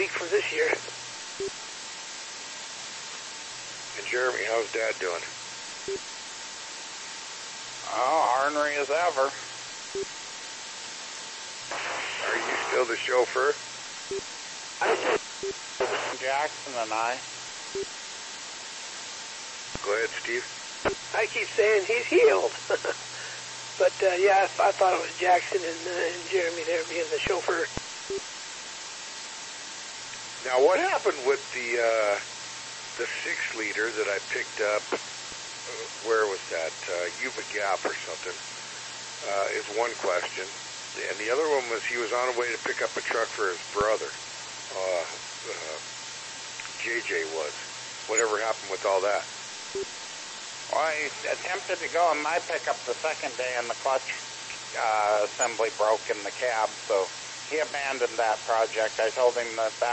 week from this year. And Jeremy, how's Dad doing? Oh, ornery as ever. Are you still the chauffeur? Jackson and I. Go ahead, Steve. I keep saying he's healed. But, yeah, I thought it was Jackson and Jeremy there being the chauffeur. Now, what happened with the 6-liter that I picked up? Where was that? Yuba Gap or something, is one question. And the other one was he was on his way to pick up a truck for his brother. JJ was. Whatever happened with all that? Well, I attempted to go in my pickup the second day, and the clutch assembly broke in the cab, so he abandoned that project. I told him that